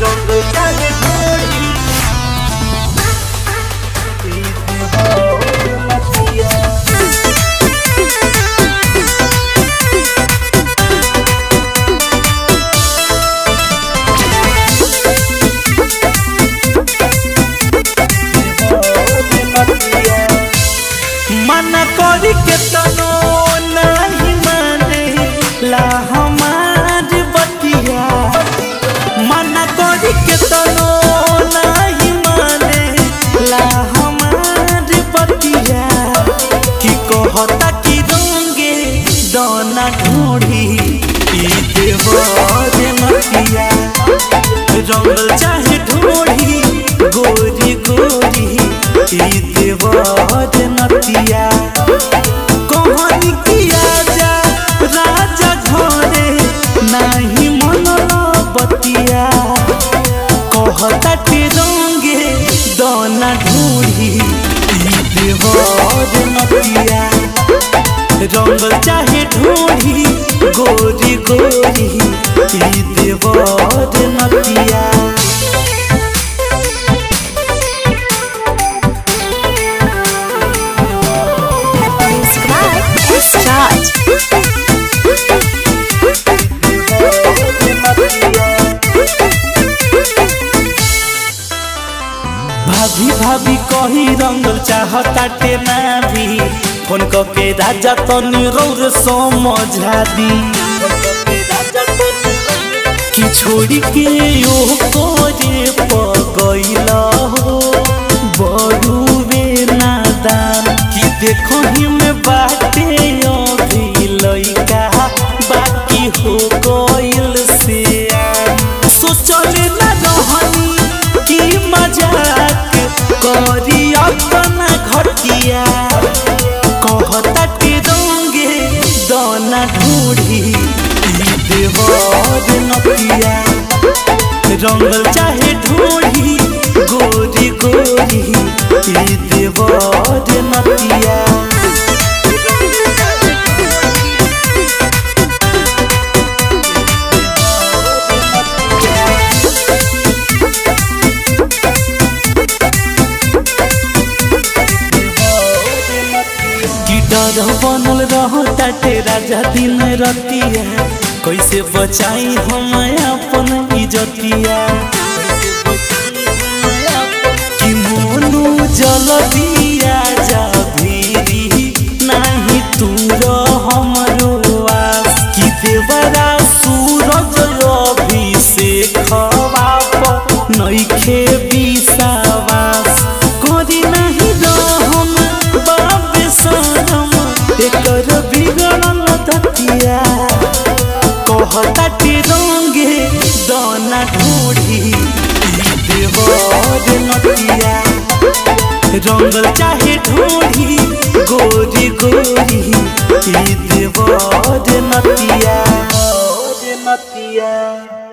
मना करी के तनो नहीं माने ला हमार बतिया। मना करी के तनो नहीं माने ला हमार बतिया। कि कहता कि रोंगे दाना ढूंढी ई देवर मतिया। रंगल चाहे ढूंढी गोरी गोरी ई देवर नतिया। कहानी किया जा राजा घरे नहीं मनला बतिया। कहता के रंगे दाना ढूंढी ई देवर नतिया। रंगल चाहे ढूंढी गोरी गोरी ई देवर नतिया। भाभी भाभी कही रंगल चाहता टे ना भी। फोन के राजा तनी रौर समझा दी। कि छोड़ी के यो करे पगैला हो बड़ुए नादान। कि देखो ही में बाटे अभी लइका बाकी हो गइल से। सोचले ना रहनी कि मजाक करी अपना घटिया। कहता के रंगे दाना ढूंढी ई देवर नतिया। रंगल चाहे ढूंढी गोरी गोरी ई देवर नतिया। डर बनल रहता ते राजा दिन रतिया। कैसे बचाई हम अपन इज्जतिया। कि मोनू जल दिया जा भीरी नहीं तूर हमरो आस। कि देवरा सूरज अभिषेक बाप नइखे विश्वास। करी नहीं रहम बाबे सनम एकर बिगड़ल धतिया। कहता के रंगे दाना ढूंढी ई देवर नतिया। रंगल चाहे ढूंढी गोरी गोरी ई देवर नतिया।